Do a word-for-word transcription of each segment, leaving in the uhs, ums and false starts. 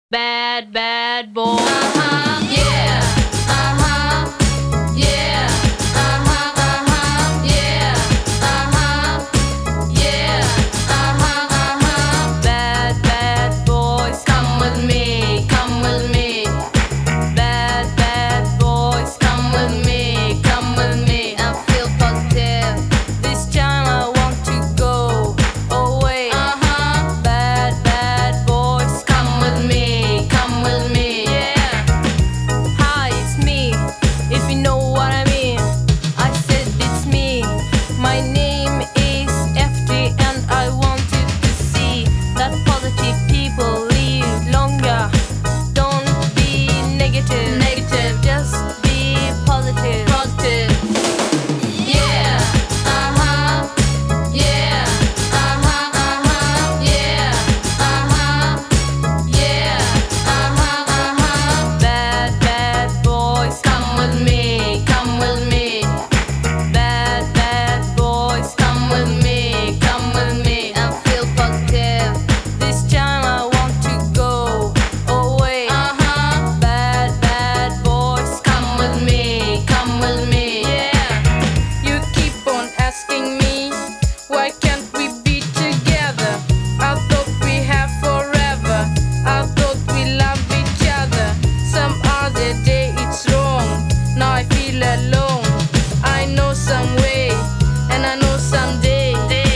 Bad, bad boy. Uh-huh, yeah. Uh-huh, yeah. Uh-huh, uh-huh, yeah. Uh-huh, yeah. Uh-huh, uh-huh. Bad, bad boys. Come with me, come with me. Bad, bad boys. Come with me, come with me. I feel positive. This time I want to go away. Uh-huh. Bad, bad boys. Come with me, come with me. Yeah. Hi, it's me. If you know what I mean. I said it's me. My name is F T and I wanted to see that positive people live longer. Don't be negative. Negative. Just be positive. Positive. Yeah. Uh-huh. Yeah. Uh-huh. Uh-huh. Yeah. Uh-huh. Yeah. Uh-huh. Uh-huh. Bad, bad boys. Come with me, come with me. Bad, bad boys. Come with me, come with me. I feel positive. This time I want to go away. Uh-huh. Bad, bad boys. Come with me, come with me. Yeah. You keep on asking me, why can't we be together? I thought we have forever. I thought we love each other. Some other day it's wrong. Now I feel alone. I know some way, and I know someday.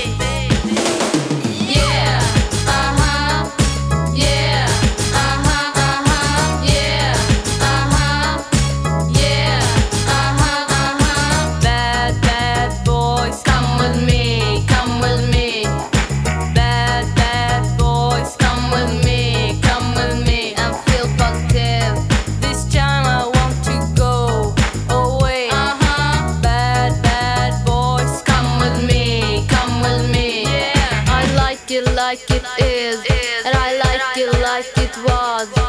Yeah. Uh-huh. Yeah. Uh-huh. Uh-huh. Yeah. Uh-huh. Yeah. Uh-huh. Uh-huh. Bad, bad boys. Come with me, come with me. Bad, bad boys. Come with me, come with me. I feel positive. This time I want to go away. Uh-huh. Bad, bad boys. Come with me, come with me. Yeah. I like it like it is, and I like it like it was.